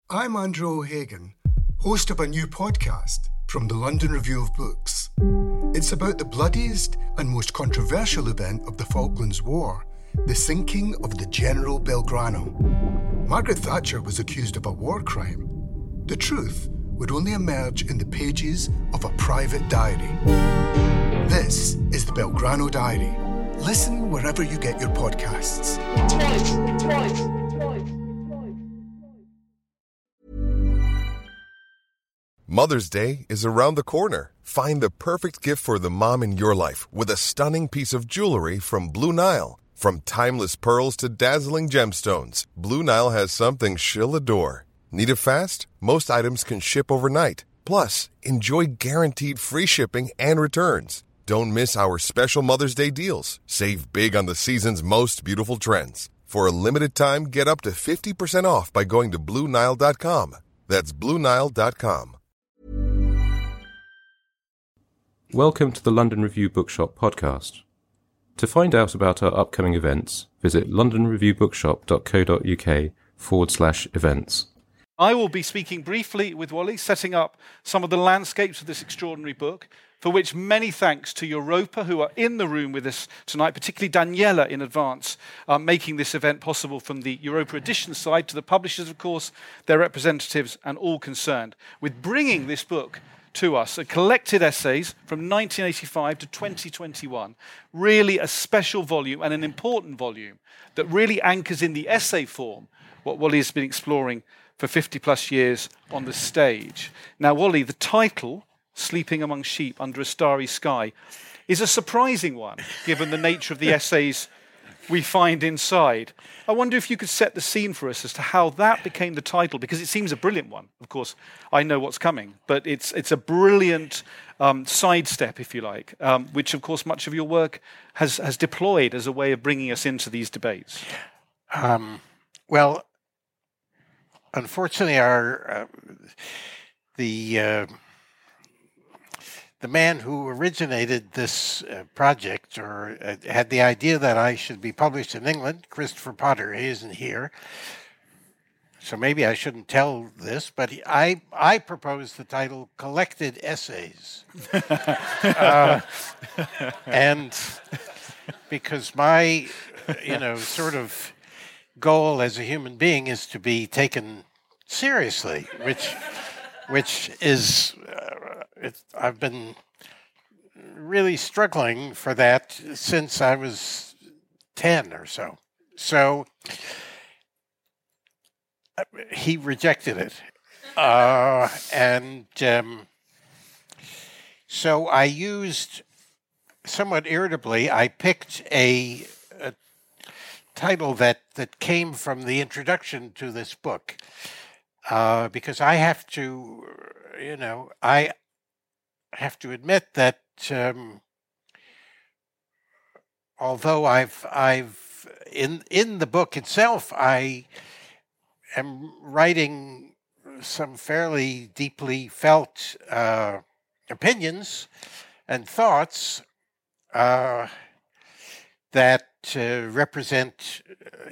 I'm Andrew O'Hagan, host of a new podcast from the London Review of Books. It's about the bloodiest and most controversial event of the Falklands War, the sinking of the General Belgrano. Margaret Thatcher was accused of a war crime. The truth would only emerge in the pages of a private diary. This is the Belgrano Diary. Listen wherever you get your podcasts. Twice. Mother's Day is around the corner. Find the perfect gift for the mom in your life with a stunning piece of jewelry from Blue Nile. From timeless pearls to dazzling gemstones, Blue Nile has something she'll adore. Need it fast? Most items can ship overnight. Plus, enjoy guaranteed free shipping and returns. Don't miss our special Mother's Day deals. Save big on the season's most beautiful trends. For a limited time, get up to 50% off by going to BlueNile.com. That's BlueNile.com. Welcome to the London Review Bookshop podcast. To find out about our upcoming events, visit londonreviewbookshop.co.uk/events. I will be speaking briefly with Wally, setting up some of the landscapes of this extraordinary book, for which many thanks to Europa, who are in the room with us tonight, particularly Daniela in advance, making this event possible from the Europa Edition side, to the publishers, of course, their representatives, and all concerned, with bringing this book to us, a collected essays from 1985 to 2021, really a special volume and an important volume that really anchors in the essay form what Wally has been exploring for 50 plus years on the stage. Now, Wally, the title, Sleeping Among Sheep Under a Starry Sky, is a surprising one, given the nature of the essays we find inside. I wonder if you could set the scene for us as to how that became the title, because it seems a brilliant one. Of course, I know what's coming, but it's a brilliant sidestep, if you like, which, of course, much of your work has deployed as a way of bringing us into these debates. Well, unfortunately, the man who originated this project, or had the idea that I should be published in England, Christopher Potter, he isn't here. So maybe I shouldn't tell this, but I proposed the title Collected Essays. And because my, sort of goal as a human being is to be taken seriously, which is... I've been really struggling for that since I was 10 or so. So he rejected it. So I used, somewhat irritably, I picked a title that came from the introduction to this book. Because I have to, I have to admit that although I've in the book itself, I am writing some fairly deeply felt opinions and thoughts that represent,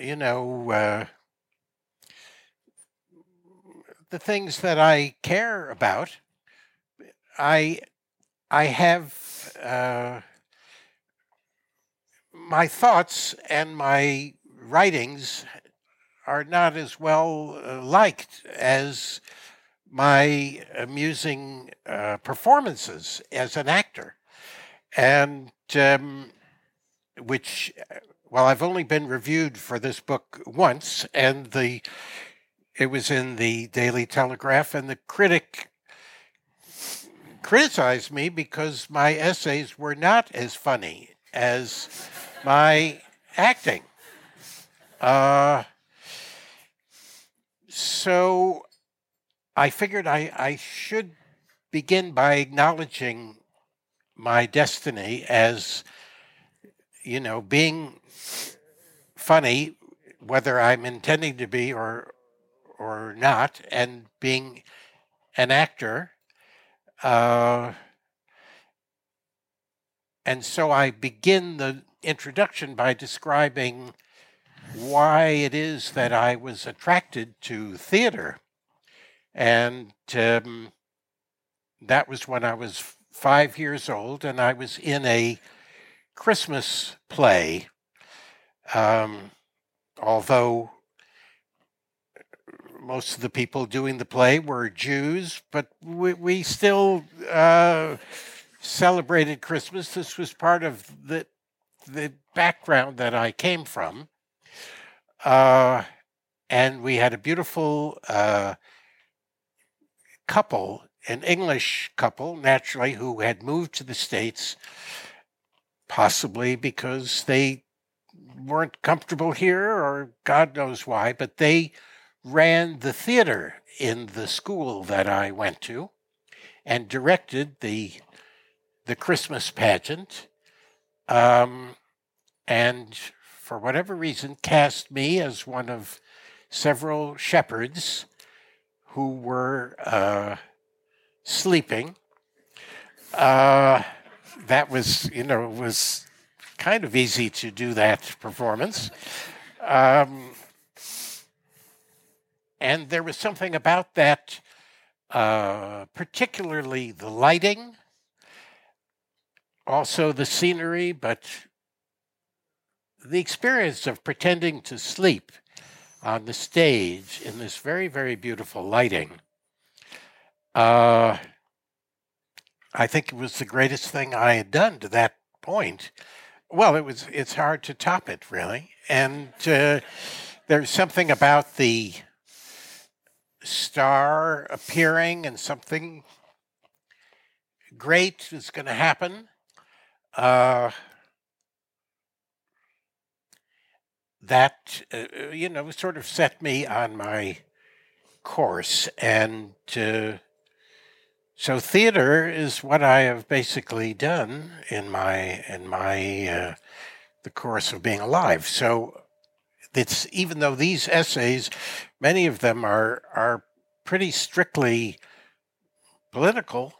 the things that I care about. I have my thoughts and my writings are not as well liked as my amusing performances as an actor, and which, well, I've only been reviewed for this book once, and it was in the Daily Telegraph, and the critic criticized me because my essays were not as funny as my acting. So I figured I should begin by acknowledging my destiny as, being funny, whether I'm intending to be or not, and being an actor. And so I begin the introduction by describing why it is that I was attracted to theater. And that was when I was 5 years old, and I was in a Christmas play, although most of the people doing the play were Jews, but we still celebrated Christmas. This was part of the background that I came from. And we had a beautiful couple, an English couple, naturally, who had moved to the States, possibly because they weren't comfortable here or God knows why, but they ran the theater in the school that I went to and directed the Christmas pageant, and for whatever reason cast me as one of several shepherds who were sleeping. That was, it was kind of easy to do that performance. And there was something about that, particularly the lighting, also the scenery, but the experience of pretending to sleep on the stage in this very, very beautiful lighting. I think it was the greatest thing I had done to that point. Well, it's hard to top it, really. And there's something about the star appearing and something great is going to happen. That, sort of set me on my course. And so theater is what I have basically done in the course of being alive. So it's, even though these essays, many of them are pretty strictly political,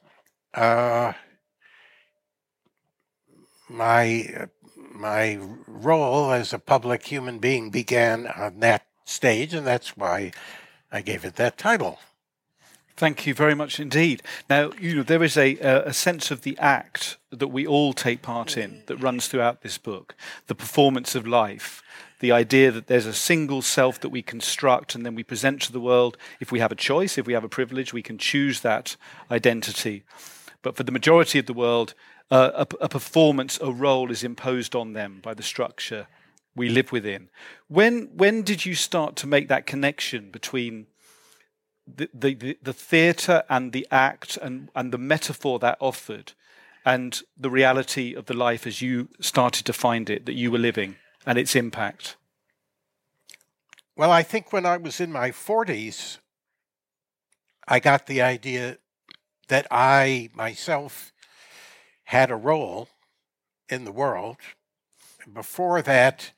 my role as a public human being began on that stage, and that's why I gave it that title. Thank you very much indeed. Now, there is a sense of the act that we all take part in that runs throughout this book, the performance of life, the idea that there's a single self that we construct and then we present to the world. If we have a choice, if we have a privilege, we can choose that identity. But for the majority of the world, a performance, a role is imposed on them by the structure we live within. When did you start to make that connection between the theatre and the act and the metaphor that offered and the reality of the life as you started to find it, that you were living, and its impact? Well, I think when I was in my 40s, I got the idea that I myself had a role in the world. Before that,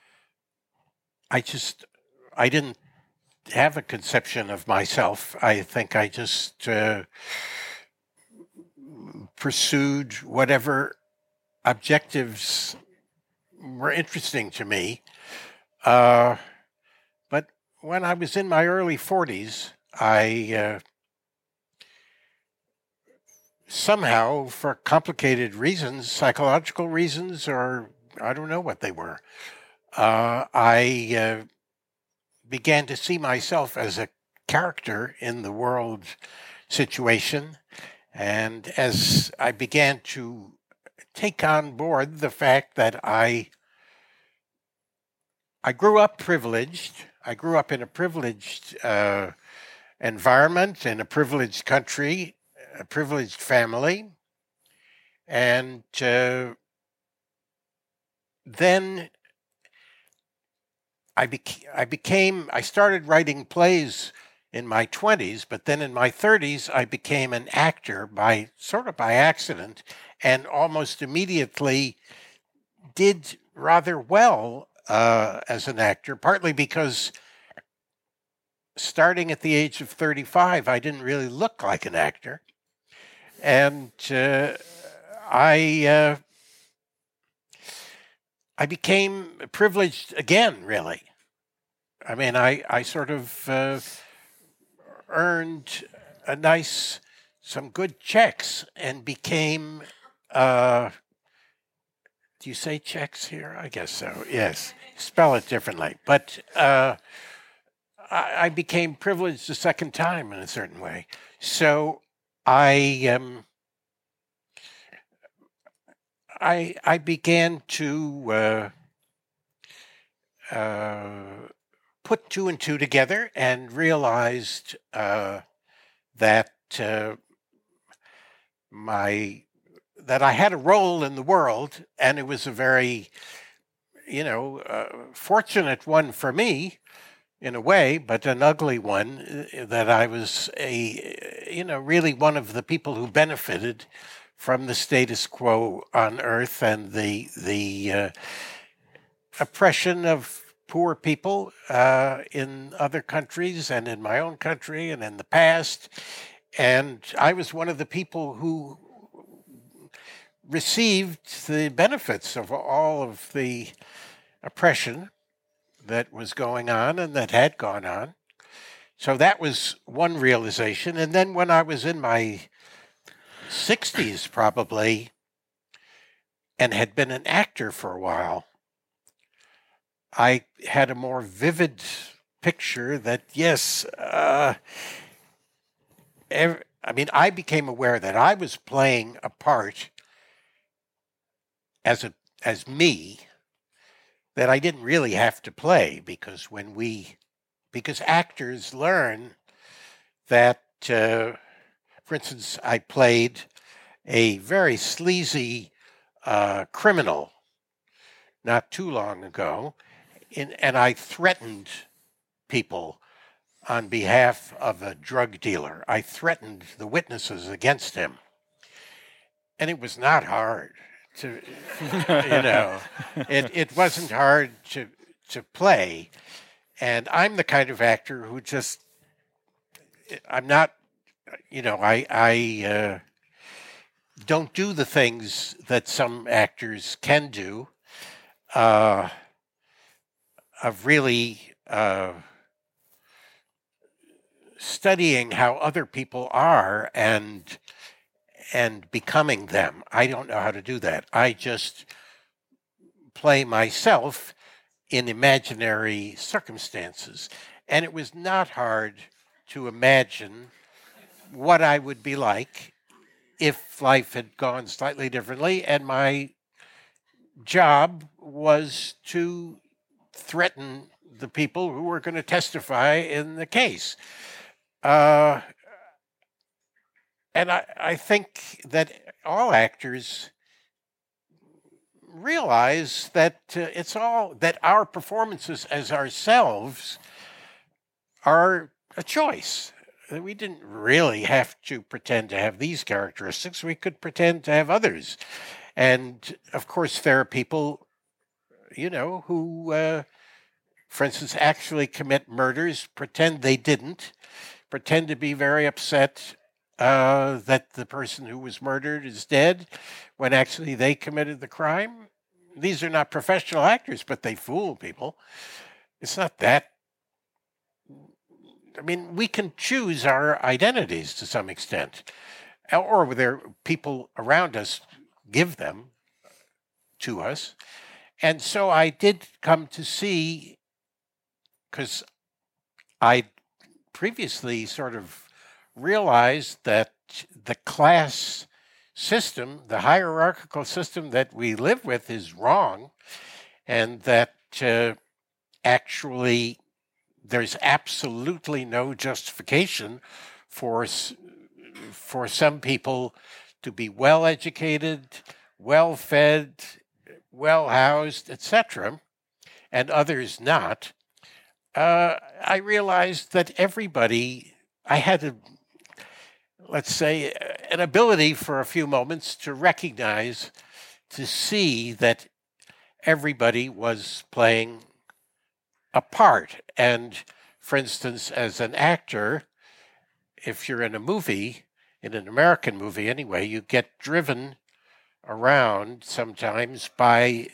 I didn't have a conception of myself. I think I just pursued whatever objectives were interesting to me. But when I was in my early 40s, I somehow, for complicated reasons, psychological reasons, or I don't know what they were, I began to see myself as a character in the world situation. And as I began to take on board the fact that I grew up privileged, I grew up in a privileged environment, in a privileged country, a privileged family, and then I started writing plays in my 20s, but then in my 30s, I became an actor by accident, and almost immediately did rather well as an actor, partly because starting at the age of 35, I didn't really look like an actor. And I became privileged again, really. I mean, I sort of earned some good checks and became, do you say checks here? I guess so, yes. Spell it differently. But I became privileged a second time in a certain way. So I began to put two and two together and realized that that I had a role in the world, and it was a very, fortunate one for me, in a way, but an ugly one. That I was really one of the people who benefited from the status quo on Earth and the oppression of poor people in other countries and in my own country and in the past. And I was one of the people who received the benefits of all of the oppression that was going on and that had gone on. So that was one realization. And then when I was in my 60s probably and had been an actor for a while, I had a more vivid picture that, yes, I became aware that I was playing a part as me that I didn't really have to play, because actors learn that, for instance, I played a very sleazy criminal not too long ago, and I threatened people on behalf of a drug dealer. I threatened the witnesses against him. And it was not hard to, it wasn't hard to play. And I'm the kind of actor who just, I'm not, I don't do the things that some actors can do, of really studying how other people are and becoming them. I don't know how to do that. I just play myself in imaginary circumstances. And it was not hard to imagine what I would be like if life had gone slightly differently, and my job was to threaten the people who were going to testify in the case. And I think that all actors realize that that our performances as ourselves are a choice. We didn't really have to pretend to have these characteristics. We could pretend to have others. And of course, there are people, who, for instance, actually commit murders, pretend they didn't, pretend to be very upset that the person who was murdered is dead when actually they committed the crime. These are not professional actors, but they fool people. It's not that. We can choose our identities to some extent, or there people around us give them to us. And so I did come to see, because I previously sort of realized that the class system, the hierarchical system that we live with, is wrong, and that actually there's absolutely no justification for some people to be well educated, well fed, well housed, etc., and others not. I realized that I had let's say, an ability for a few moments to recognize, to see that everybody was playing a part. And for instance, as an actor, if you're in a movie, in an American movie anyway, you get driven around sometimes by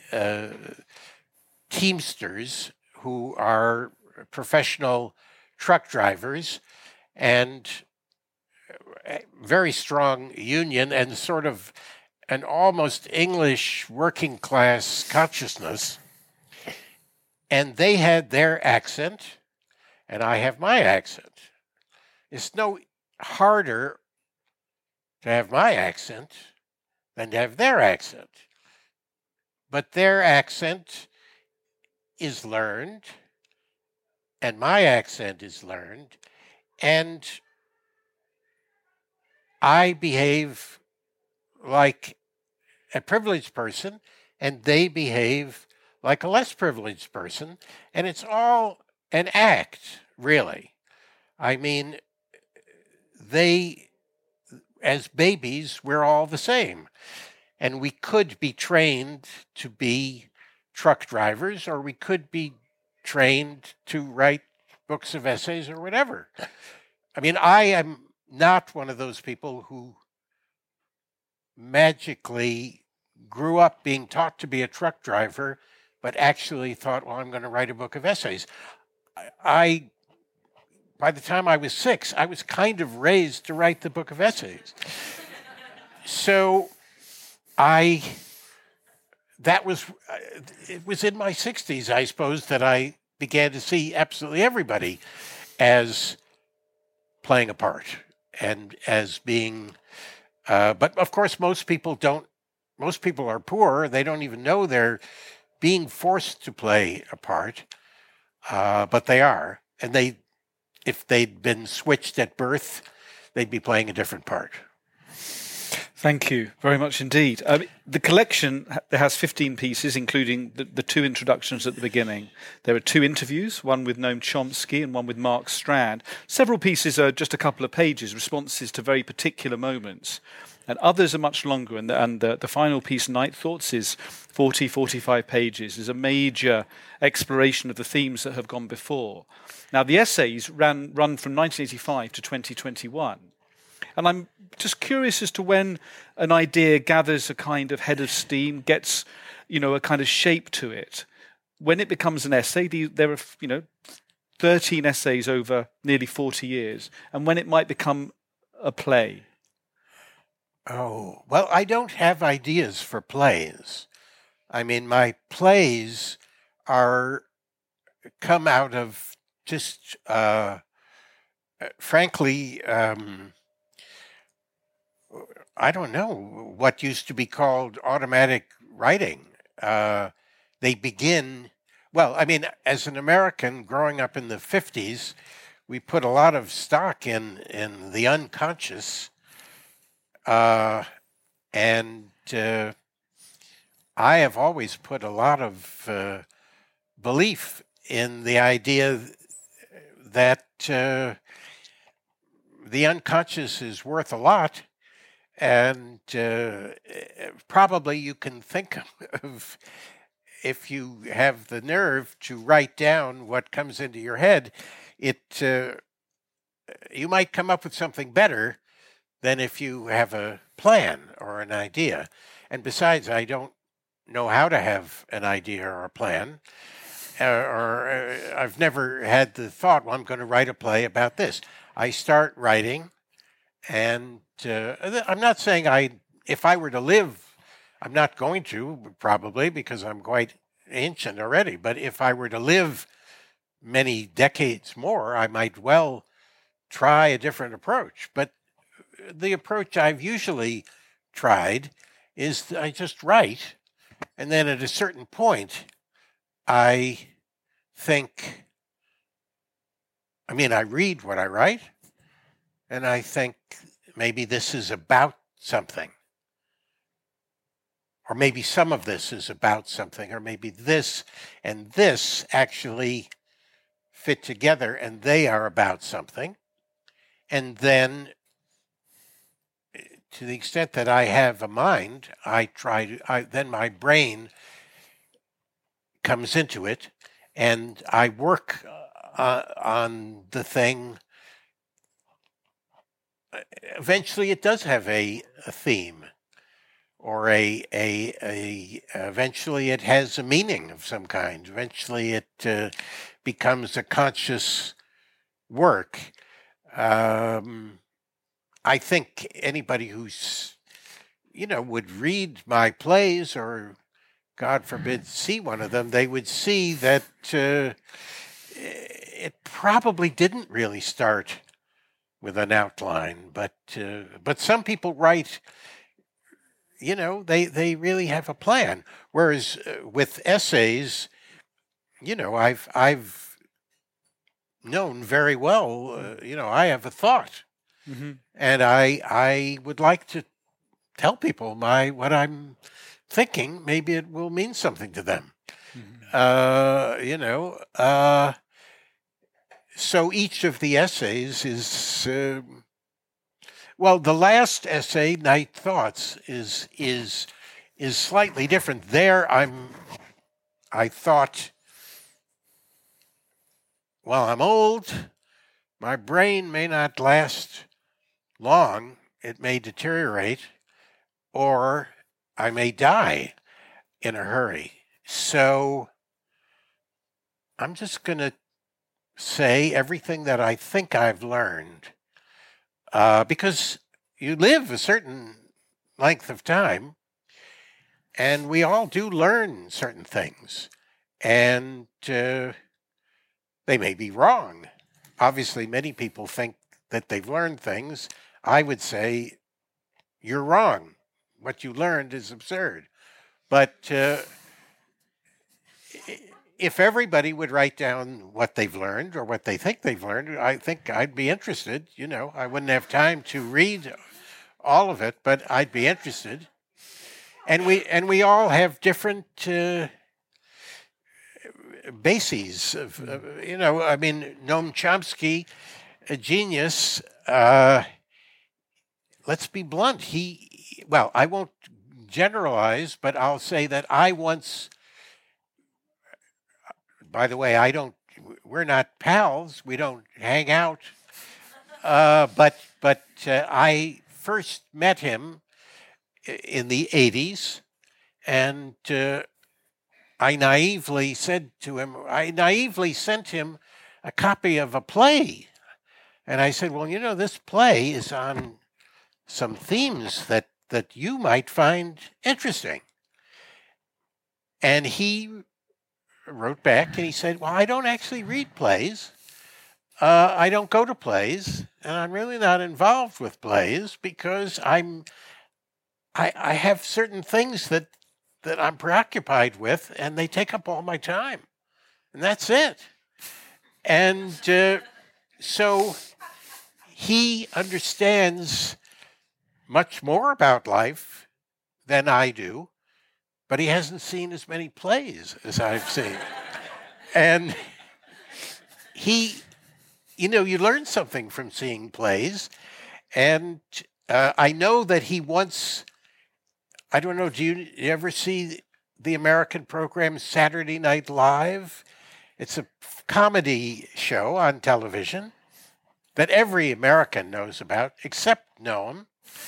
teamsters who are professional truck drivers, and very strong union and sort of an almost English working class consciousness. And they had their accent, and I have my accent. It's no harder to have my accent than to have their accent. But their accent is learned, and my accent is learned, and I behave like a privileged person, and they behave like a less privileged person, and it's all an act, really. I mean, they, as babies, we're all the same. And we could be trained to be truck drivers, or we could be trained to write books of essays or whatever. I mean, I am not one of those people who magically grew up being taught to be a truck driver, but actually thought, well, I'm going to write a book of essays. By the time I was 6, I was kind of raised to write the book of essays. So it was in my 60s, I suppose, that I began to see absolutely everybody as playing a part and as being, but of course, most people are poor. They don't even know they're being forced to play a part, but they are. And if they'd been switched at birth, they'd be playing a different part. Thank you very much indeed. The collection has 15 pieces, including the 2 introductions at the beginning. There are 2 interviews, one with Noam Chomsky and one with Mark Strand. Several pieces are just a couple of pages, responses to very particular moments. And others are much longer. And the final piece, Night Thoughts, is 40, 45 pages, is a major exploration of the themes that have gone before. Now, the essays run from 1985 to 2021. And I'm just curious as to when an idea gathers a kind of head of steam, gets, a kind of shape to it. When it becomes an essay, there are, 13 essays over nearly 40 years, and when it might become a play. Oh, well, I don't have ideas for plays. I mean, my plays come out of just, frankly, I don't know what used to be called automatic writing. They begin, well, I mean, as an American growing up in the 50s, we put a lot of stock in the unconscious. And I have always put a lot of belief in the idea that the unconscious is worth a lot. And probably you can think of, if you have the nerve to write down what comes into your head, you might come up with something better than if you have a plan or an idea. And besides, I don't know how to have an idea or a plan, or I've never had the thought, well, I'm going to write a play about this. I start writing, and I'm not saying if I were to live, I'm not going to, probably, because I'm quite ancient already, but if I were to live many decades more, I might well try a different approach. But the approach I've usually tried is I just write, and then at a certain point, I read what I write, and I think maybe this is about something. Or maybe some of this is about something, or maybe this and this actually fit together and they are about something. And then, to the extent that I have a mind, then my brain comes into it and I work on the thing. Eventually it does have a theme, or eventually it has a meaning of some kind. Eventually it becomes a conscious work. I think anybody who's, would read my plays or, God forbid, see one of them, they would see that it probably didn't really start with an outline, but some people write, they really have a plan. Whereas with essays, I've known very well, I have a thought, and I would like to tell people what I'm thinking. Maybe it will mean something to them. So each of the essays is, the last essay, Night Thoughts, is slightly different. There, I thought, well, I'm old. My brain may not last long. It may deteriorate, or I may die in a hurry. So I'm just going to say everything that I think I've learned, because you live a certain length of time, and we all do learn certain things, and they may be wrong. Obviously, many people think that they've learned things. I would say, you're wrong. What you learned is absurd. But if everybody would write down what they've learned or what they think they've learned, I think I'd be interested. I wouldn't have time to read all of it, but I'd be interested. And we all have different bases of, Noam Chomsky, a genius. Let's be blunt. I won't generalize, but I'll say that I once, by the way, we're not pals. We don't hang out. But I first met him in the 80s, and I naively sent him a copy of a play. And I said, well, this play is on some themes that you might find interesting. And he wrote back and he said, well, I don't actually read plays. I don't go to plays, and I'm really not involved with plays because I have certain things that I'm preoccupied with, and they take up all my time. And that's it. And so he understands much more about life than I do, but he hasn't seen as many plays as I've seen. And you learn something from seeing plays. And I know that he once, I don't know, do you ever see the American program Saturday Night Live? It's a comedy show on television that every American knows about, except Noam,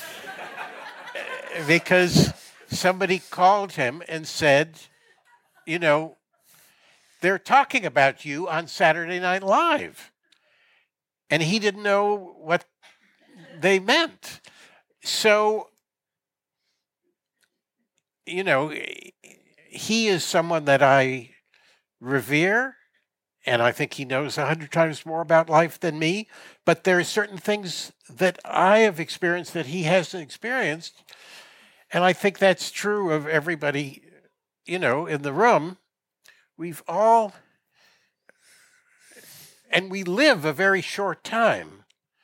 because somebody called him and said, they're talking about you on Saturday Night Live. And he didn't know what they meant. So, he is someone that I revere, and I think he knows 100 times more about life than me. But there are certain things that I have experienced that he hasn't experienced. And I think that's true of everybody, in the room. We've all, and we live a very short time.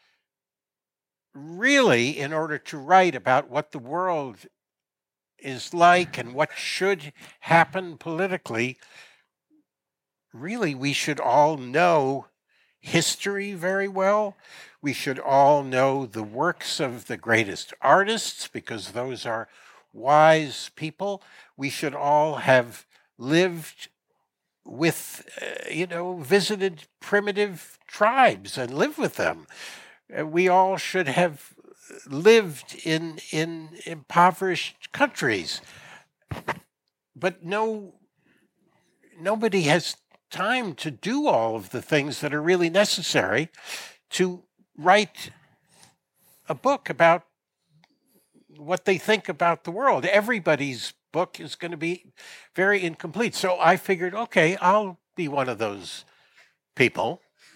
Really, in order to write about what the world is like and what should happen politically, really, we should all know history very well. We should all know the works of the greatest artists, because those are wise people. We should all have lived with, visited primitive tribes and lived with them. We all should have lived in impoverished countries. But nobody has time to do all of the things that are really necessary to write a book about what they think about the world. Everybody's book is going to be very incomplete. So I figured, okay, I'll be one of those people,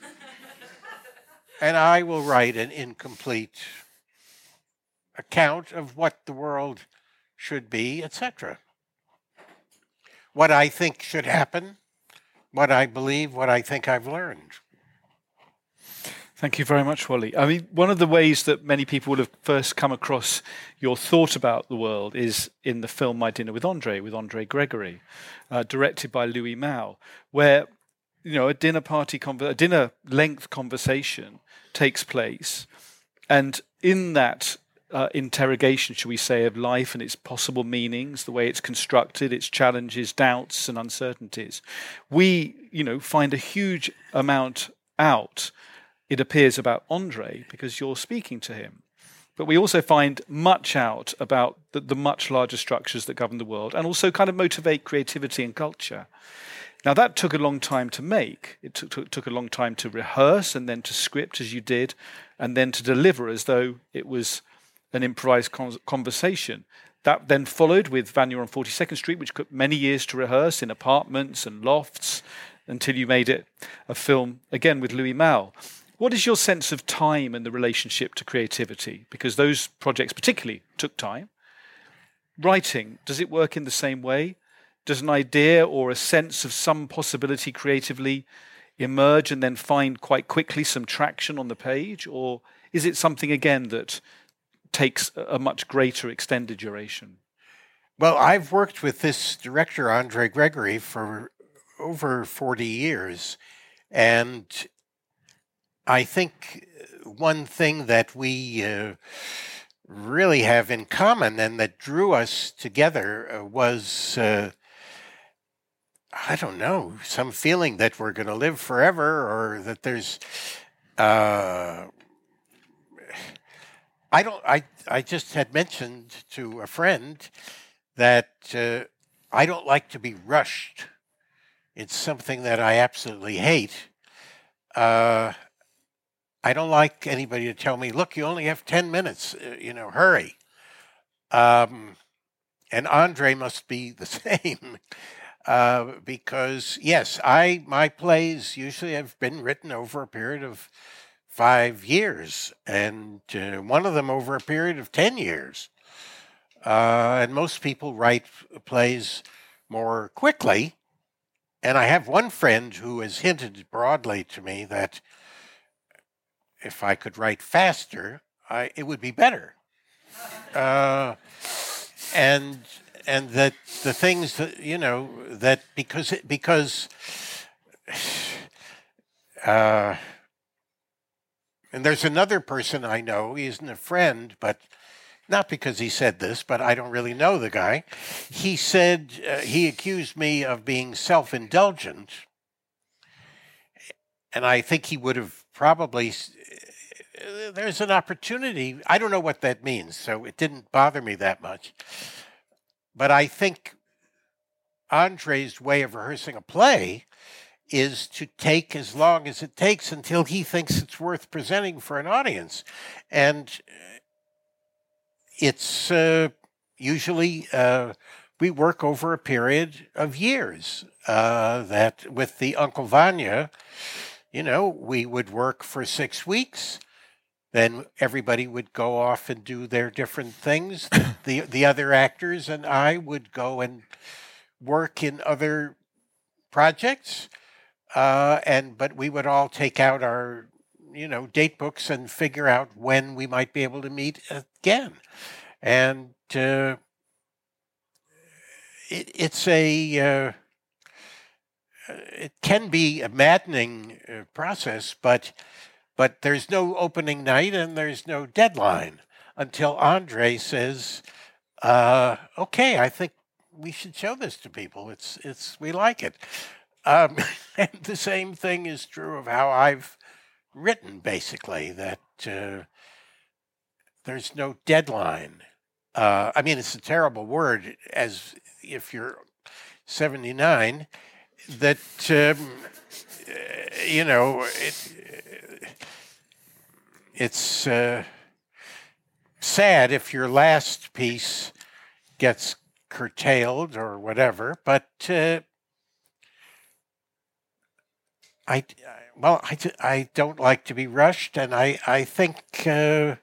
and I will write an incomplete account of what the world should be, etc. What I think should happen, what I believe, what I think I've learned. Thank you very much, Wally. I mean, one of the ways that many people would have first come across your thought about the world is in the film My Dinner with Andre Gregory, directed by Louis Malle, where a dinner-length conversation takes place, and in that interrogation, shall we say, of life and its possible meanings, the way it's constructed, its challenges, doubts, and uncertainties, we, find a huge amount out. It appears about Andre because you're speaking to him. But we also find much out about the much larger structures that govern the world and also kind of motivate creativity and culture. Now, that took a long time to make. It took a long time to rehearse and then to script, as you did, and then to deliver as though it was an improvised conversation. That then followed with Vanya on 42nd Street, which took many years to rehearse in apartments and lofts until you made it a film, again, with Louis Malle. What is your sense of time and the relationship to creativity? Because those projects particularly took time. Writing, does it work in the same way? Does an idea or a sense of some possibility creatively emerge and then find quite quickly some traction on the page? Or is it something, again, that takes a much greater extended duration? Well, I've worked with this director, Andre Gregory, for over 40 years. And I think one thing that we really have in common and that drew us together was, I don't know, some feeling that we're going to live forever, or that there's, I just had mentioned to a friend that I don't like to be rushed. It's something that I absolutely hate. I don't like anybody to tell me, look, you only have 10 minutes, hurry. And Andre must be the same, because, yes, my plays usually have been written over a period of 5 years, and one of them over a period of 10 years. And most people write plays more quickly. And I have one friend who has hinted broadly to me that if I could write faster, it would be better. And that the things that, that because and there's another person I know, he isn't a friend, but not because he said this, but I don't really know the guy. He said, he accused me of being self-indulgent. And I think he would have probably, there's an opportunity. I don't know what that means, so it didn't bother me that much. But I think Andre's way of rehearsing a play is to take as long as it takes until he thinks it's worth presenting for an audience. And it's usually, we work over a period of years. That with the Uncle Vanya, we would work for 6 weeks. Then everybody would go off and do their different things. The other actors and I would go and work in other projects. But we would all take out our, date books and figure out when we might be able to meet again. And it can be a maddening process, but there's no opening night and there's no deadline until Andre says, okay, I think we should show this to people. We like it. And the same thing is true of how I've written, basically, that there's no deadline. I mean, it's a terrible word, as if you're 79, that, it's sad if your last piece gets curtailed or whatever, but I don't like to be rushed, and I think I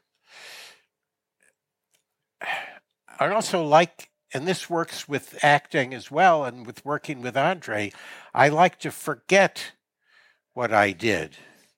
also like, and this works with acting as well, and with working with Andre, I like to forget what I did.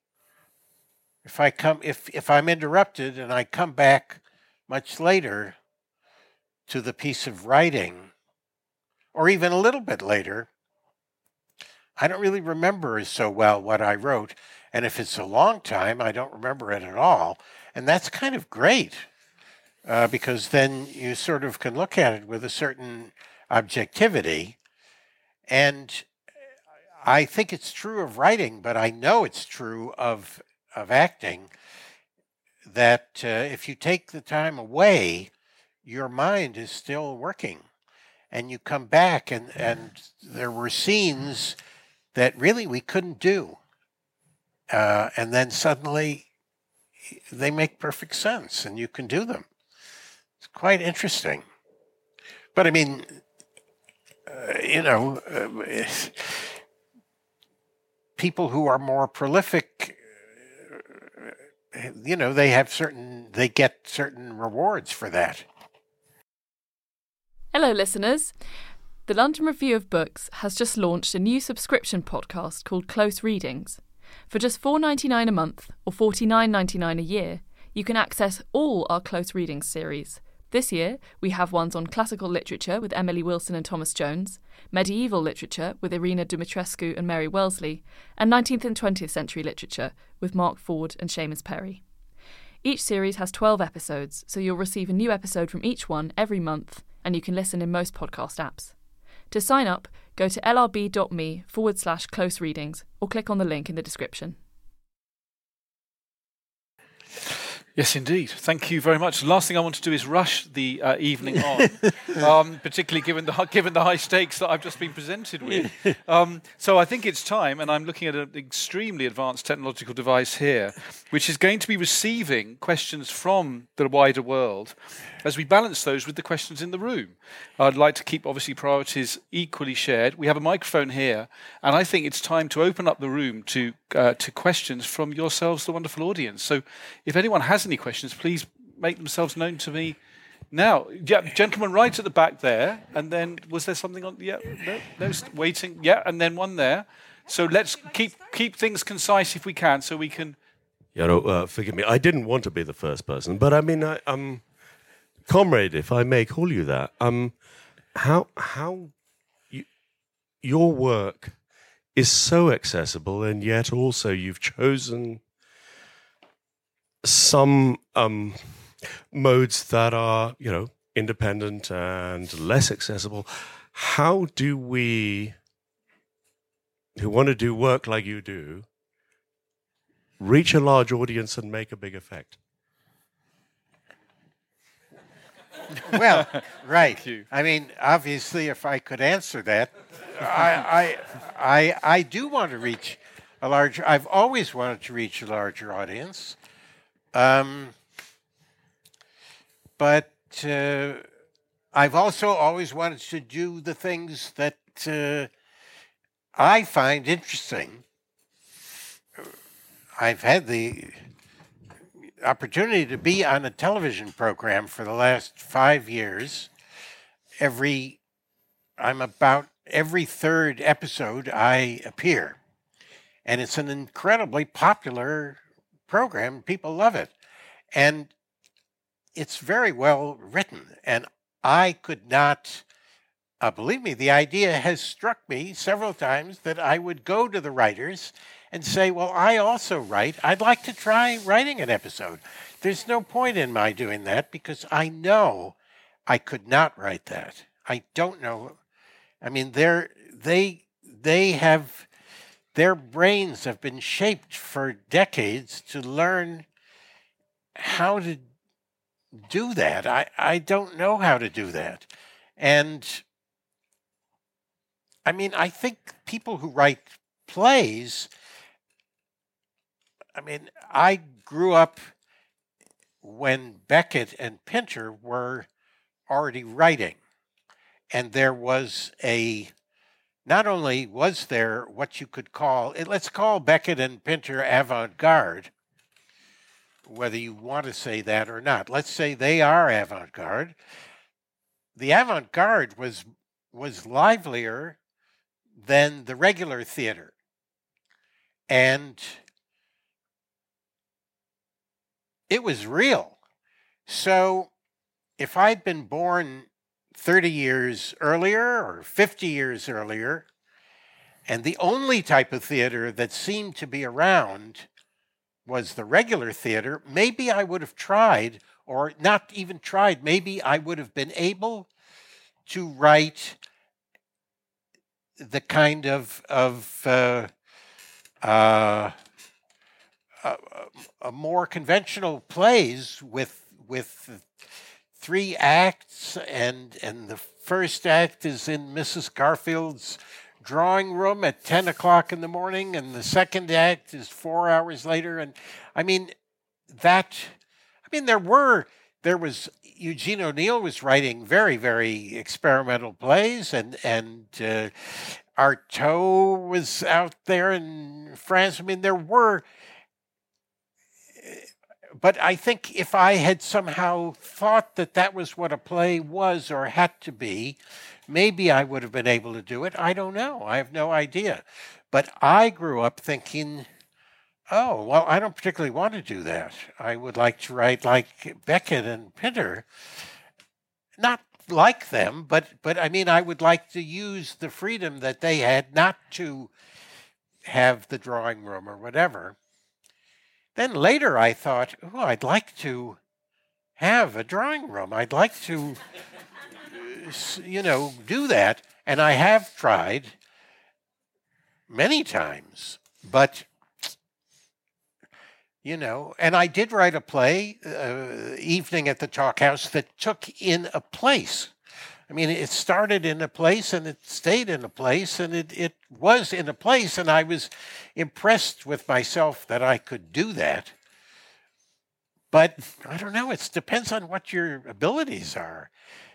If I'm interrupted and I come back much later to the piece of writing, or even a little bit later, I don't really remember so well what I wrote. And if it's a long time, I don't remember it at all. And that's kind of great, because then you sort of can look at it with a certain objectivity. And I think it's true of writing, but I know it's true of acting, that if you take the time away, your mind is still working. And you come back, and there were scenes that really we couldn't do. And then suddenly they make perfect sense, and you can do them. It's quite interesting. But I mean, people who are more prolific, they get certain rewards for that. Hello, listeners. The London Review of Books has just launched a new subscription podcast called Close Readings. For just $4.99 a month or $49.99 a year, you can access all our Close Readings series. This year, we have ones on classical literature with Emily Wilson and Thomas Jones, medieval literature with Irina Dumitrescu and Mary Wellesley, and 19th and 20th century literature with Mark Ford and Seamus Perry. Each series has 12 episodes, so you'll receive a new episode from each one every month, and you can listen in most podcast apps. To sign up, go to lrb.me/close readings or click on the link in the description. Yes, indeed. Thank you very much. The last thing I want to do is rush the evening on, particularly given the high stakes that I've just been presented with. So I think it's time, and I'm looking at an extremely advanced technological device here, which is going to be receiving questions from the wider world as we balance those with the questions in the room. I'd like to keep, obviously, priorities equally shared. We have a microphone here, and I think it's time to open up the room to questions from yourselves, the wonderful audience. So if anyone has any questions, please make themselves known to me now. Yeah, gentleman right at the back there, and then was there something on? Yeah, no, waiting. Yeah, and then one there. So let's keep things concise if we can, so we can. Forgive me. I didn't want to be the first person, but I mean, comrade, if I may call you that, your work is so accessible, and yet also you've chosen some modes that are, independent and less accessible. How do we, who want to do work like you do, reach a large audience and make a big effect? Well, right. I mean, obviously, if I could answer that, I do want to reach a larger. I've always wanted to reach a larger audience, but I've also always wanted to do the things that I find interesting. I've had the opportunity to be on a television program for the last 5 years. Every third episode I appear. And it's an incredibly popular program. People love it. And it's very well written. And I could not, believe me, the idea has struck me several times that I would go to the writers and say, well, I also write. I'd like to try writing an episode. There's no point in my doing that because I know I could not write that. I don't know. I mean, their brains have been shaped for decades to learn how to do that. I don't know how to do that. And I mean, I think people who write plays, I mean, I grew up when Beckett and Pinter were already writing. And there was not only was there what you could call, let's call Beckett and Pinter avant-garde, whether you want to say that or not. Let's say they are avant-garde. The avant-garde was livelier than the regular theater. And it was real. So if I'd been born 30 years earlier or 50 years earlier, and the only type of theater that seemed to be around was the regular theater, maybe I would have tried, or not even tried, maybe I would have been able to write the kind of more conventional plays with 3 acts, and the first act is in Mrs. Garfield's drawing room at 10 o'clock in the morning, and the second act is 4 hours later. And there was Eugene O'Neill was writing very, very experimental plays, and Artaud was out there in France. I mean, there were. But I think if I had somehow thought that was what a play was or had to be, maybe I would have been able to do it. I don't know. I have no idea. But I grew up thinking, oh, well, I don't particularly want to do that. I would like to write like Beckett and Pinter. Not like them, but I mean, I would like to use the freedom that they had not to have the drawing room or whatever. Then later I thought, oh, I'd like to have a drawing room. I'd like to, do that. And I have tried many times. But, and I did write a play, Evening at the Chalk House, that took in a place. I mean, it started in a place and it stayed in a place, and it was in a place, and I was impressed with myself that I could do that. But I don't know, it depends on what your abilities are.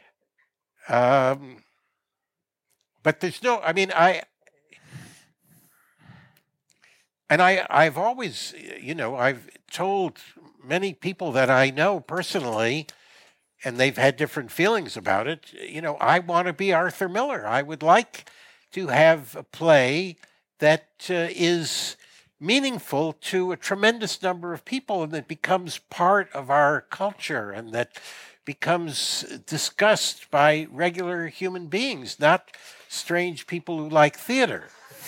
But there's no, I mean, I've always, I've told many people that I know personally, and they've had different feelings about it. I want to be Arthur Miller. I would like to have a play that is meaningful to a tremendous number of people, and that becomes part of our culture, and that becomes discussed by regular human beings, not strange people who like theater.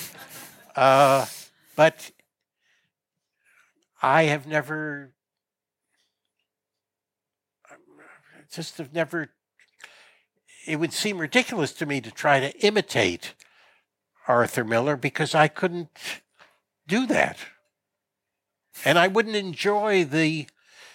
But I have never... it would seem ridiculous to me to try to imitate Arthur Miller, because I couldn't do that. And I wouldn't enjoy the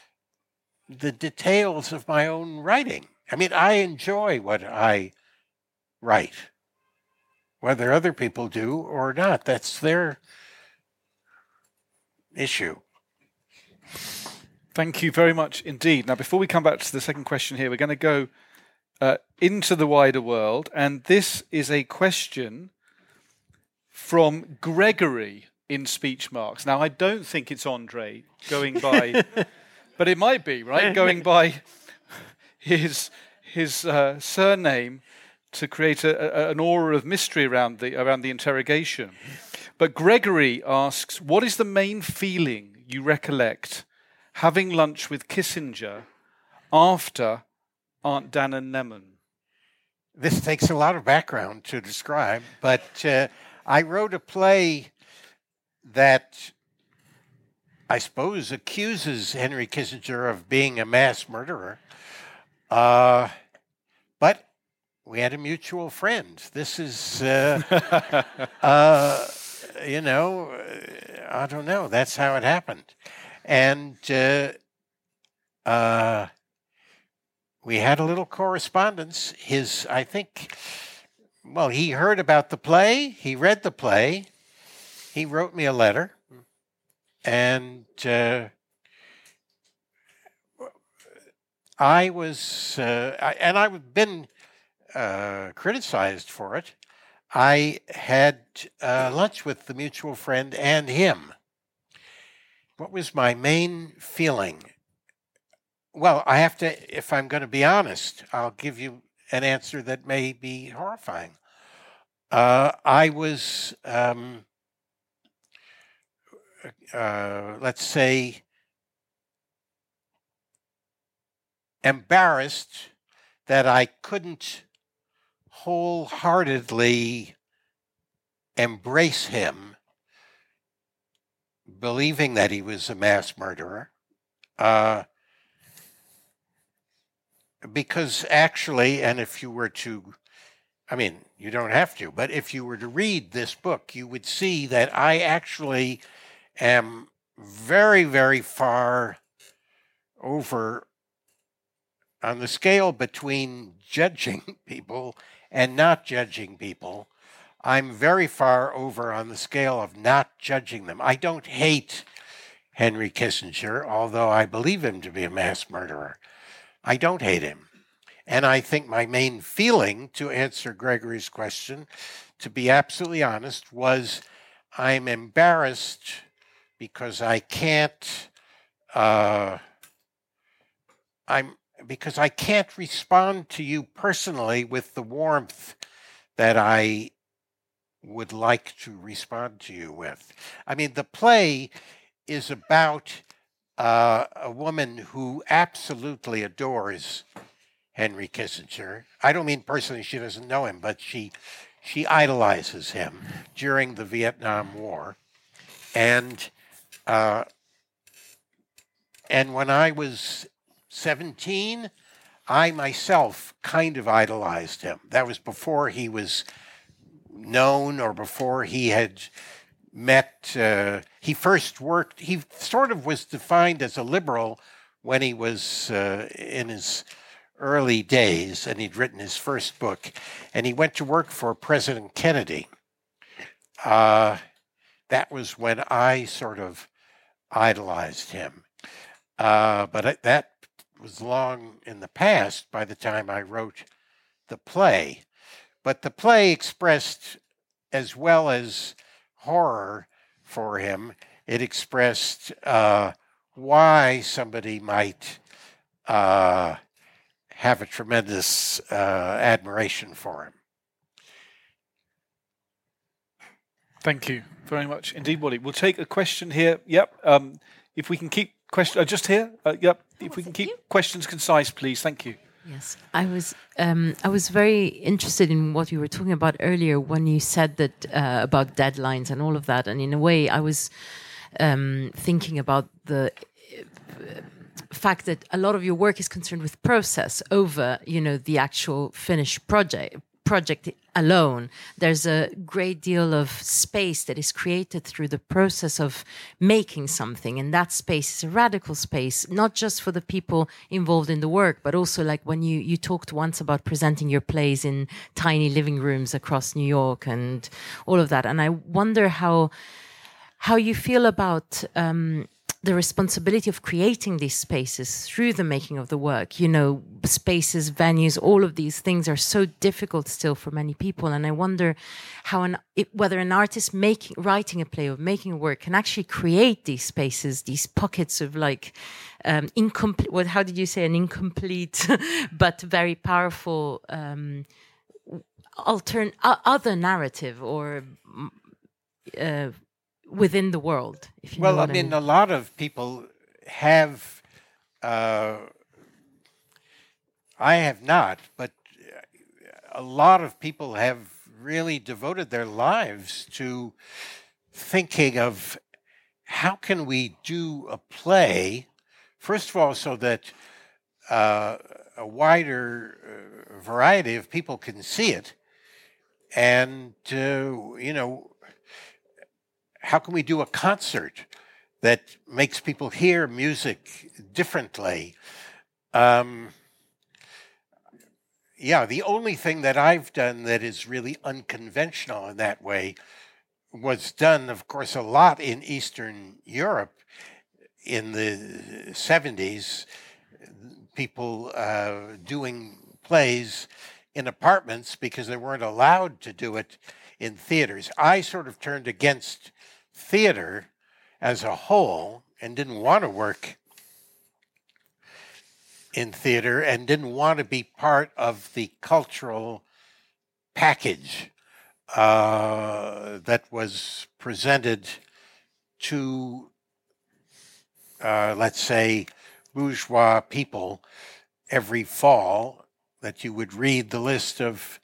details of my own writing. I mean, I enjoy what I write, whether other people do or not. That's their issue. Thank you very much indeed. Now, before we come back to the second question here, we're going to go into the wider world. And this is a question from Gregory in speech marks. Now, I don't think it's Andre going by, but it might be, right? Going by his surname to create an aura of mystery around the interrogation. But Gregory asks, what is the main feeling you recollect having lunch with Kissinger after Aunt Dan and Lemon? This takes a lot of background to describe, but I wrote a play that I suppose accuses Henry Kissinger of being a mass murderer. But we had a mutual friend. This is, I don't know. That's how it happened. And we had a little correspondence. He heard about the play. He read the play. He wrote me a letter. And I was, and I've been criticized for it. I had lunch with the mutual friend and him. What was my main feeling? Well, I have to, if I'm going to be honest, I'll give you an answer that may be horrifying. I was, let's say, embarrassed that I couldn't wholeheartedly embrace him, believing that he was a mass murderer. Because actually, and if you were to, I mean, you don't have to, but if you were to read this book, you would see that I actually am very, very far over on the scale between judging people and not judging people. I'm very far over on the scale of not judging them. I don't hate Henry Kissinger, although I believe him to be a mass murderer. I don't hate him. And I think my main feeling, to answer Gregory's question, to be absolutely honest, was I'm embarrassed because I can't because I can't respond to you personally with the warmth that I would like to respond to you with. I mean, the play is about a woman who absolutely adores Henry Kissinger. I don't mean personally she doesn't know him, but she idolizes him during the Vietnam War. And when I was 17, I myself kind of idolized him. That was before he was known or before he had met, he first worked, he sort of was defined as a liberal when he was in his early days, and he'd written his first book, and he went to work for President Kennedy. That was when I sort of idolized him. But that was long in the past by the time I wrote the play. But the play expressed, as well as horror for him, it expressed why somebody might have a tremendous admiration for him. Thank you very much indeed, Wally. We'll take a question here. Yep. If we can keep questions just here. Yep. If we can keep questions concise, please. Thank you. Yes, I was very interested in what you were talking about earlier when you said that about deadlines and all of that, and in a way, I was thinking about the fact that a lot of your work is concerned with process over, the actual finished project alone. There's a great deal of space that is created through the process of making something, and that space is a radical space, not just for the people involved in the work, but also like when you talked once about presenting your plays in tiny living rooms across New York and all of that. And I wonder how you feel about the responsibility of creating these spaces through the making of the work. Spaces, venues, all of these things are so difficult still for many people. And I wonder whether an artist writing a play or making a work can actually create these spaces, these pockets of incomplete, how did you say, an incomplete but very powerful other narrative or within the world, if you know what I mean. A lot of people have, I have not, but a lot of people have really devoted their lives to thinking of how can we do a play, first of all, so that a wider variety of people can see it, and, how can we do a concert that makes people hear music differently? The only thing that I've done that is really unconventional in that way was done, of course, a lot in Eastern Europe in the 70s. people doing plays in apartments because they weren't allowed to do it in theaters. I sort of turned against theater as a whole and didn't want to work in theater and didn't want to be part of the cultural package that was presented to, let's say, bourgeois people every fall, that you would read the list of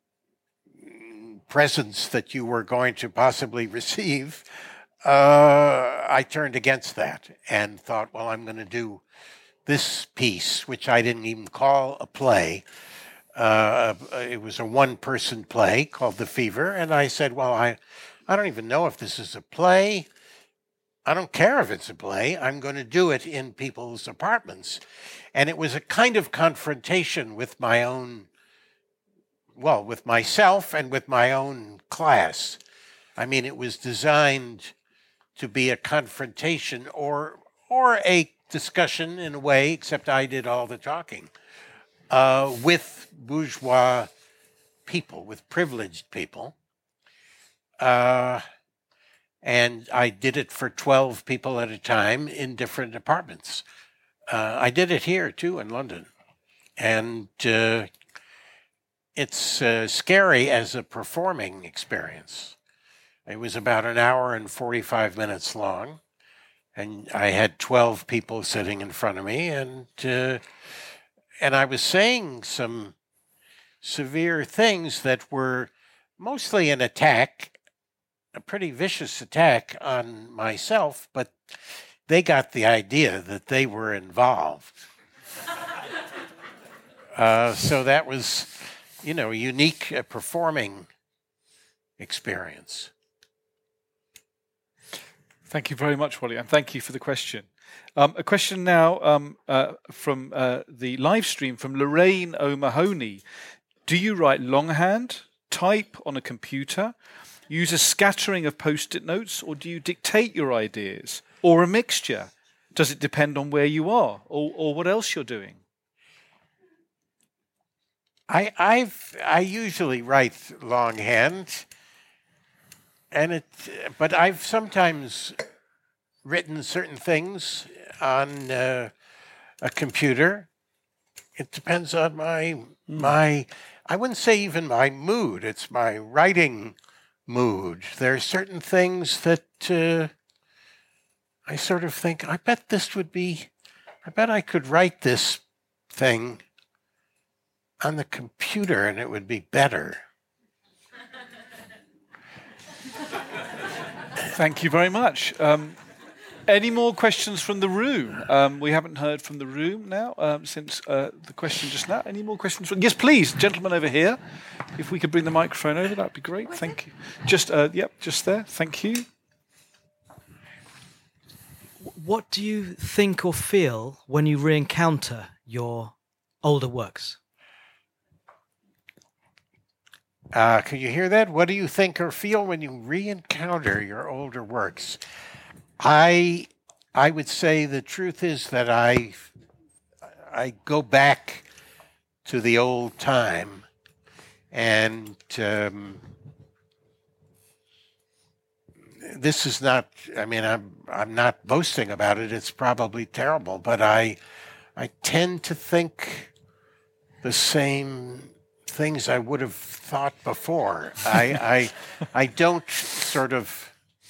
presents that you were going to possibly receive. I turned against that and thought, well, I'm going to do this piece, which I didn't even call a play. It was a one-person play called The Fever, and I said, well, I don't even know if this is a play. I don't care if it's a play. I'm going to do it in people's apartments. And it was a kind of confrontation with my own, well, with myself and with my own class. I mean, it was designed to be a confrontation or a discussion in a way, except I did all the talking, with bourgeois people, with privileged people. And I did it for 12 people at a time in different apartments. I did it here, too, in London. And it's scary as a performing experience. It was about an hour and 45 minutes long. And I had 12 people sitting in front of me, and I was saying some severe things that were mostly an attack, a pretty vicious attack on myself, but they got the idea that they were involved. So that was, a unique performing experience. Thank you very much, Wally, and thank you for the question. A question now from the live stream from Lorraine O'Mahony. Do you write longhand, type on a computer, use a scattering of post-it notes, or do you dictate your ideas, or a mixture? Does it depend on where you are, or what else you're doing? I usually write longhand. But I've sometimes written certain things on a computer. It depends on my I wouldn't say even my mood. It's my writing mood. There are certain things that I sort of think, I bet I could write this thing on the computer and it would be better. Thank you very much. Any more questions from the room? We haven't heard from the room now since the question just now. Any more questions? Yes, please, gentleman over here. If we could bring the microphone over, that'd be great. Thank you. Just there. Thank you. What do you think or feel when you re-encounter your older works? Can you hear that? What do you think or feel when you re-encounter your older works? I would say the truth is that I go back to the old time, and this is not. I mean, I'm not boasting about it. It's probably terrible, but I tend to think the same things I would have thought before. I don't sort of.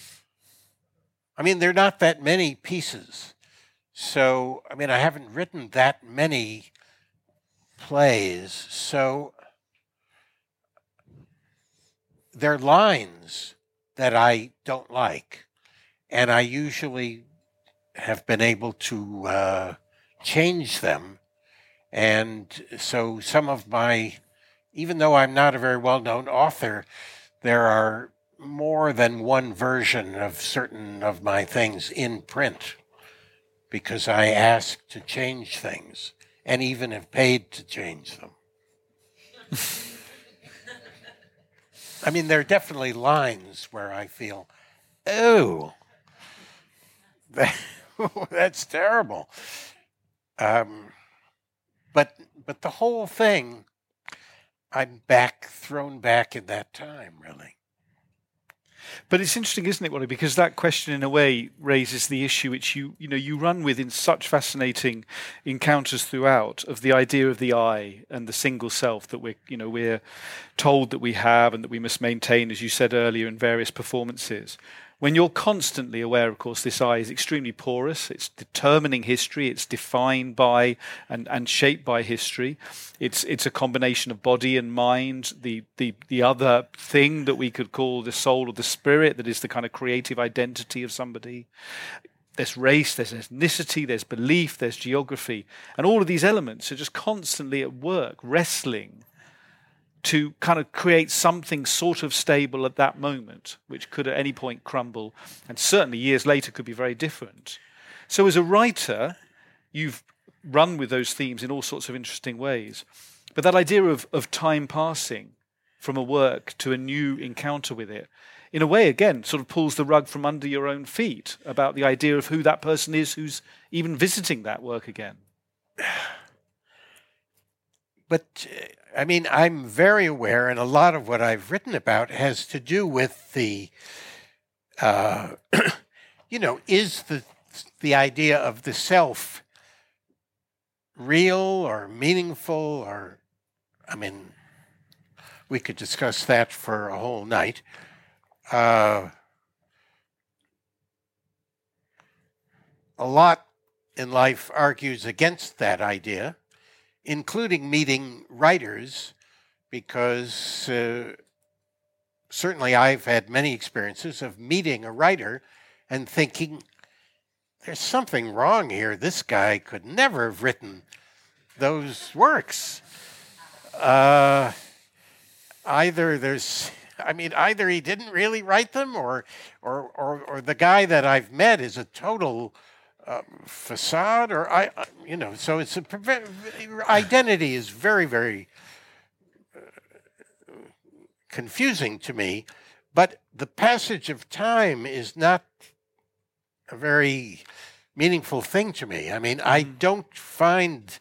I mean, there are not that many pieces. So, I mean, I haven't written that many plays. So, there are lines that I don't like. And I usually have been able to change them. And so some of my, even though I'm not a very well-known author, there are more than one version of certain of my things in print because I asked to change things and even have paid to change them. I mean, there are definitely lines where I feel, oh, that's terrible. But the whole thing, I'm thrown back in that time, really. But it's interesting, isn't it, Wally? Because that question, in a way, raises the issue which you run with in such fascinating encounters throughout, of the idea of the I and the single self that we're told that we have and that we must maintain, as you said earlier, in various performances. When you're constantly aware, of course, this I is extremely porous. It's determining history. It's defined by and shaped by history. It's a combination of body and mind. The other thing that we could call the soul or the spirit, that is the kind of creative identity of somebody. There's race, there's ethnicity, there's belief, there's geography. And all of these elements are just constantly at work, wrestling to kind of create something sort of stable at that moment, which could at any point crumble, and certainly years later could be very different. So as a writer, you've run with those themes in all sorts of interesting ways. But that idea of time passing from a work to a new encounter with it, in a way, again, sort of pulls the rug from under your own feet about the idea of who that person is who's even visiting that work again. But, I mean, I'm very aware, and a lot of what I've written about has to do with the, is the idea of the self real or meaningful, or, I mean, we could discuss that for a whole night. A lot in life argues against that idea, including meeting writers, because certainly I've had many experiences of meeting a writer and thinking, there's something wrong here. This guy could never have written those works. Either he didn't really write them, or the guy that I've met is a total facade, or so it's identity is very, very confusing to me. But the passage of time is not a very meaningful thing to me. I mean, I don't find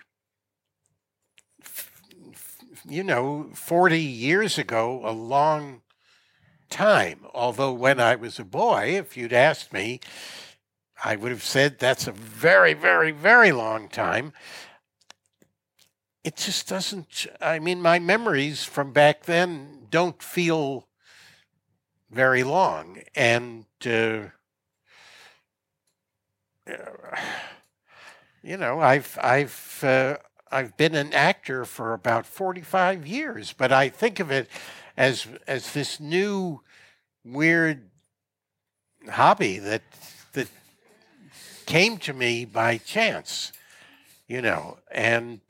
40 years ago a long time. Although when I was a boy, if you'd asked me, I would have said that's a very, very, very long time. It just doesn't, my memories from back then don't feel very long. And, I've been an actor for about 45 years, but I think of it as this new weird hobby that came to me by chance, and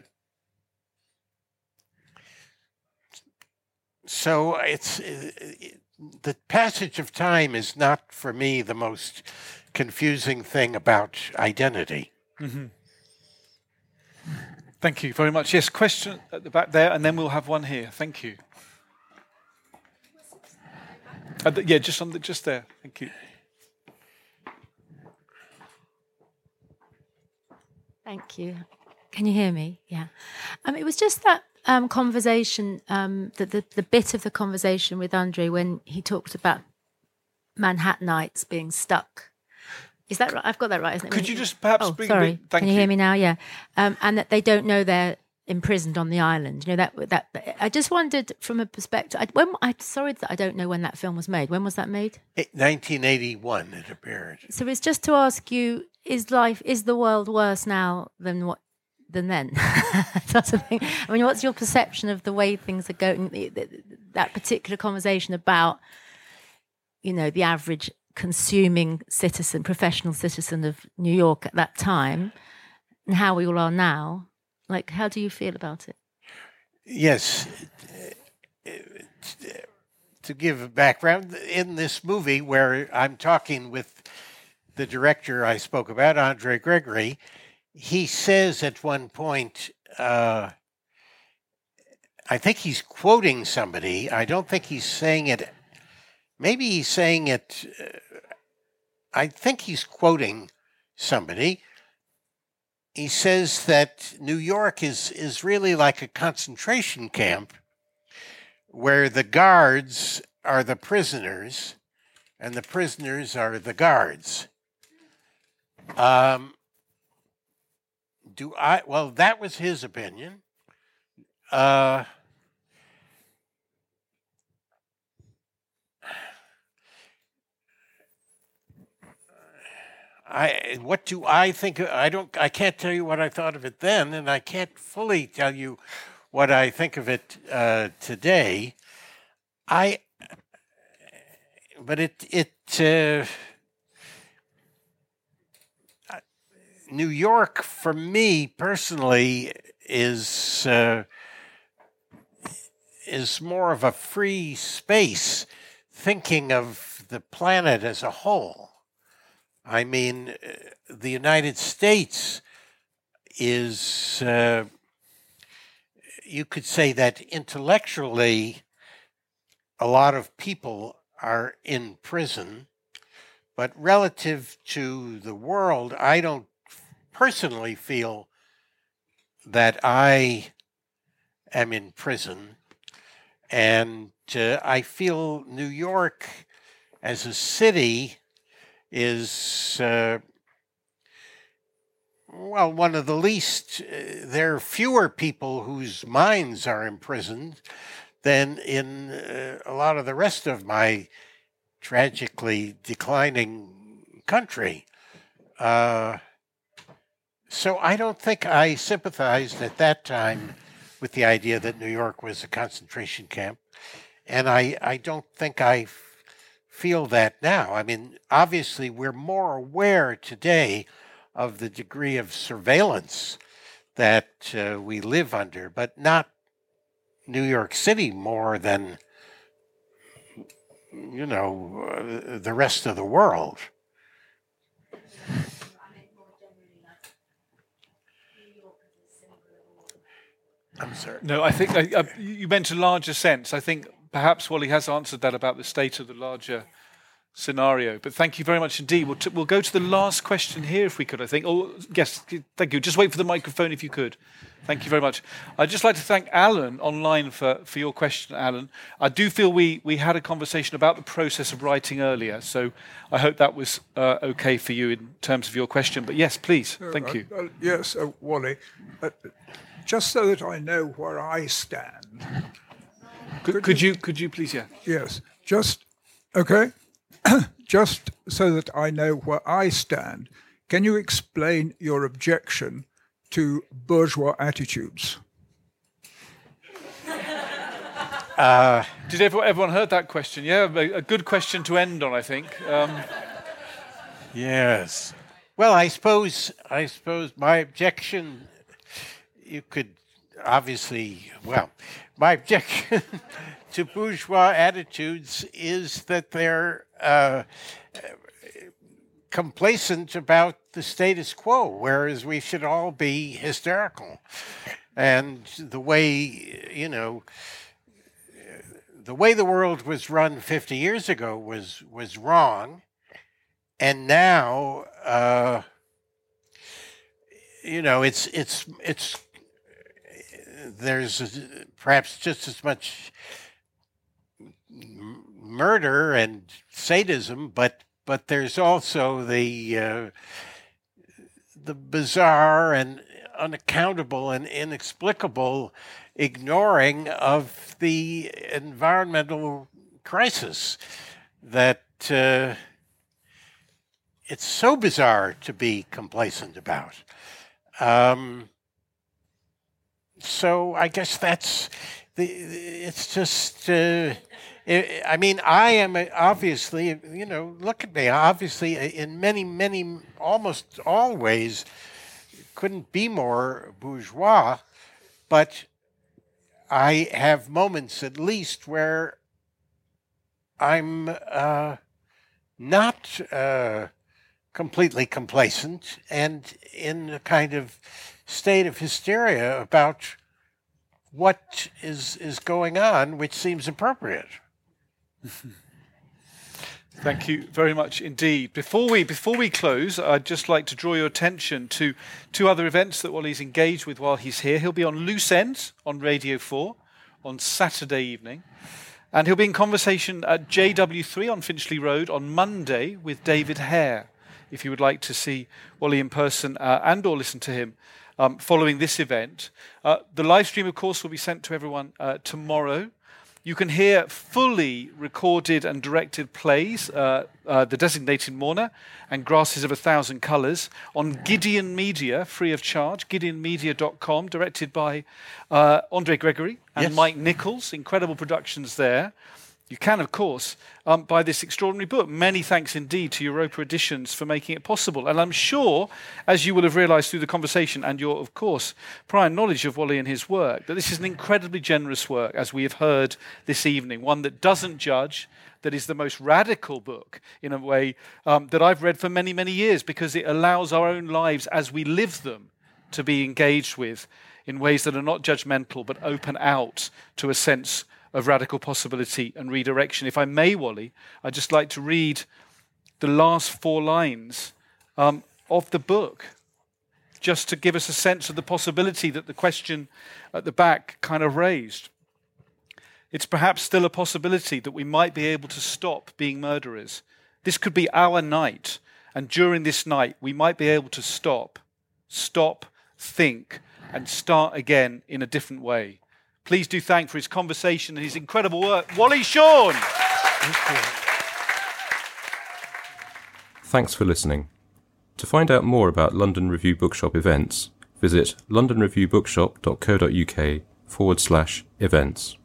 so it's the passage of time is not for me the most confusing thing about identity. Mm-hmm. Thank you very much. Yes, question at the back there, and then we'll have one here. Thank you. Just there. Thank you. Thank you. Can you hear me? Yeah. It was just that conversation, the bit of the conversation with Andre when he talked about Manhattanites being stuck. Is that right? I've got that right, isn't it? Could you just perhaps bring... Sorry. Thank you. Can you hear me now? Yeah. And that they don't know they're imprisoned on the island. That I just wondered from a perspective... I'm sorry that I don't know when that film was made. When was that made? 1981 it appeared. So it's just to ask you, is the world worse now than then? That's a thing. I mean, what's your perception of the way things are going? That particular conversation about, the average consuming citizen, professional citizen of New York at that time, and how we all are now. Like, how do you feel about it? Yes. To give a background, in this movie where I'm talking with the director I spoke about, Andre Gregory, he says at one point, I think he's quoting somebody. I don't think he's saying it. Maybe he's saying it. I think he's quoting somebody. he says that New York is really like a concentration camp where the guards are the prisoners and the prisoners are the guards. Well, that was his opinion. What do I think? I can't tell you what I thought of it then, and I can't fully tell you what I think of it today. New York, for me personally, is more of a free space, thinking of the planet as a whole. I mean, the United States is, you could say that intellectually, a lot of people are in prison, but relative to the world, I don't personally feel that I am in prison. And I feel New York as a city is, one of the least. There are fewer people whose minds are imprisoned than in a lot of the rest of my tragically declining country. So I don't think I sympathized at that time with the idea that New York was a concentration camp. And I don't think I feel that now. I mean, obviously, we're more aware today of the degree of surveillance that we live under, but not New York City more than, the rest of the world. I'm sorry. No, I think you meant a larger sense. I think perhaps Wally has answered that about the state of the larger scenario. But thank you very much indeed. We'll go to the last question here, if we could, I think. Oh, yes, thank you. Just wait for the microphone if you could. Thank you very much. I'd just like to thank Alan online for your question, Alan. I do feel we had a conversation about the process of writing earlier, so I hope that was okay for you in terms of your question. But yes, please. Thank you. Yes, Wally. Just so that I know where I stand. Could you please, yeah? Yes, just, okay. Just so that I know where I stand, can you explain your objection to bourgeois attitudes? Did everyone heard that question? Yeah, a good question to end on, I think. Yes. Well, I suppose my objection, you could obviously, my objection to bourgeois attitudes is that they're complacent about the status quo, whereas we should all be hysterical. And the way the world was run 50 years ago was wrong. And now, it's there's perhaps just as much murder and sadism, but there's also the bizarre and unaccountable and inexplicable ignoring of the environmental crisis that it's so bizarre to be complacent about. So I guess that's it's just. I mean, I am obviously, look at me. Obviously, in many, almost always, couldn't be more bourgeois, but I have moments at least where I'm not completely complacent and in a kind of state of hysteria about what is going on, which seems appropriate. Thank you very much indeed. Before we close, I'd just like to draw your attention to two other events that Wally's engaged with while he's here. He'll be on Loose Ends on Radio 4 on Saturday evening, and he'll be in conversation at JW3 on Finchley Road on Monday with David Hare. If you would like to see Wally in person and or listen to him following this event. The live stream, of course, will be sent to everyone tomorrow. You can hear fully recorded and directed plays, The Designated Mourner and Grasses of a Thousand Colours, on Gideon Media, free of charge, gideonmedia.com, directed by Andre Gregory and Mike Nichols. Incredible productions there. You can, of course, buy this extraordinary book. Many thanks indeed to Europa Editions for making it possible. And I'm sure, as you will have realised through the conversation and your, of course, prior knowledge of Wally and his work, that this is an incredibly generous work, as we have heard this evening, one that doesn't judge, that is the most radical book, in a way, that I've read for many, many years, because it allows our own lives as we live them to be engaged with in ways that are not judgmental, but open out to a sense of radical possibility and redirection. If I may, Wally, I'd just like to read the last 4 lines of the book, just to give us a sense of the possibility that the question at the back kind of raised. It's perhaps still a possibility that we might be able to stop being murderers. This could be our night, and during this night we might be able to stop, think, and start again in a different way. Please do thank for his conversation and his incredible work, Wally Shawn. Thanks for listening. To find out more about London Review Bookshop events, visit londonreviewbookshop.co.uk/events.